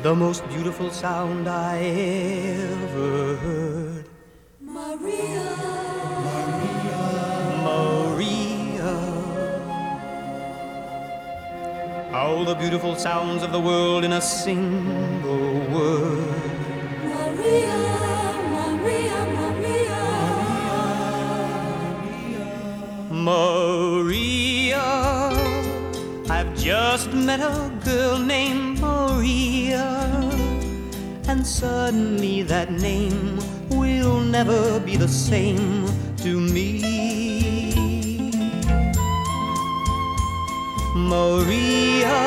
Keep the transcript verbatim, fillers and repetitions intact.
the most beautiful sound I ever heard. Maria, Maria, Maria. All the beautiful sounds of the world in a single word. Maria, Maria, Maria, Maria. I've just met a girl named Maria, and suddenly that name will never be the same to me. Maria.